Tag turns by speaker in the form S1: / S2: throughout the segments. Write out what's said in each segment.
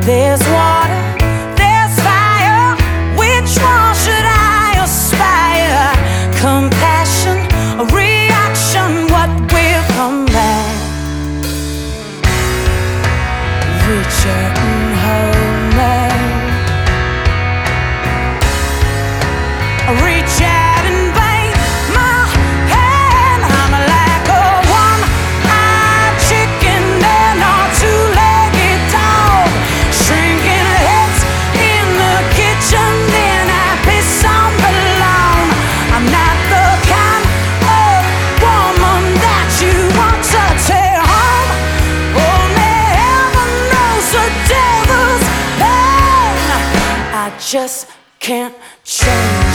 S1: There's water, there's fire. Which one should I aspire? Compassion, a reaction, what will come back? Reach out and hold me. Reach out and bite my hand. I'm like a one-eyed chicken and a two-legged dog, shrinking heads in the kitchen, then I piss on the lawn. I'm not the kind of woman that you want to take home. Only heaven knows the devil's pain. I just can't change.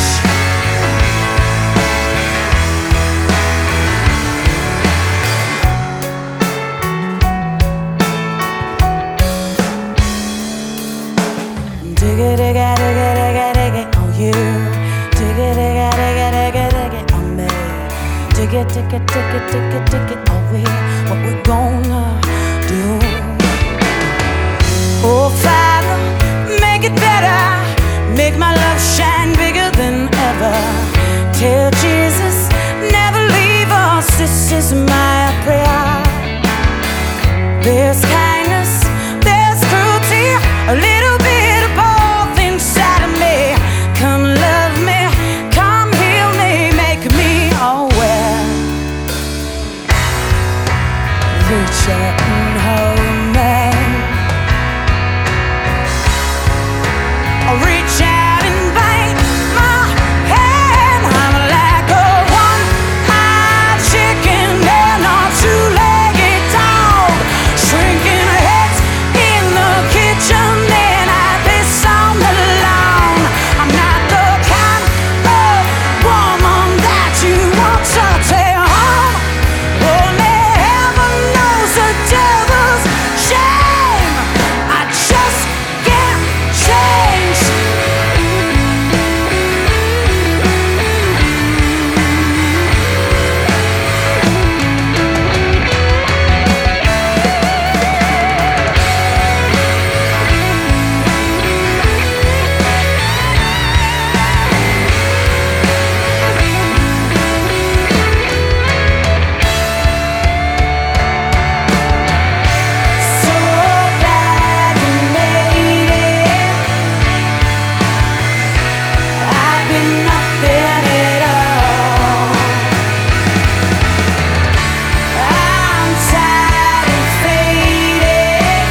S1: Dig it, dig it, dig it, dig it, dig it on you. Dig it, dig it, dig it, dig it, dig it on me. Dig it, dig it, dig it, dig it, dig it on we. What we're gonna do? Oh Father, make it better. Make my love shine bigger than ever. Tell Jesus never leave us. This is my prayer. There's kindness, there's cruelty, a little bit of both inside of me. Come love me, come heal me, make me aware. Reach out and hold me. Reach out and bite my hand. I'm like a one-eyed chicken and a two-legged dog, shrinking heads in the kitchen, then I piss on the lawn. I'm not the kind of woman that you want to take home. Only heaven knows the devil's shame. I just can't change. So glad you made it. I've been nothing at all. I'm tired and faded.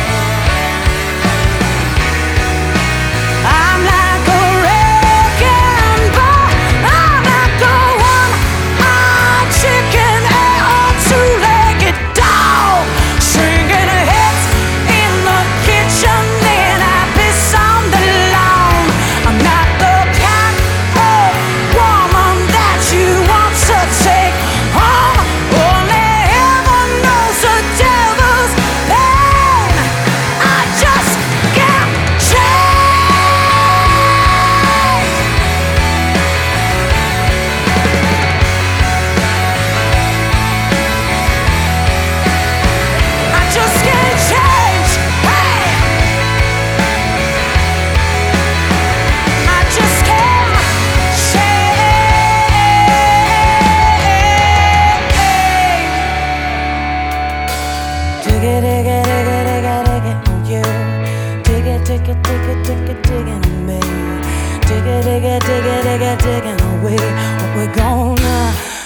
S1: I'm like a wrecking ball. I'm like a one-eyed chicken and a two-legged dog, shrinking heads in the kitchen, then I piss on the lawn. I'm not the kind of woman that you want to take home. Only heaven knows the devil's pain. I just can't change. I just can't change. Hey, I just can't change. Dig it, dig it, dig it, dig it, dig it on you. Dig it, dig it, dig it, dig it, dig it on me. Dig it, dig it, dig it, dig it, dig it on we. What we're gonna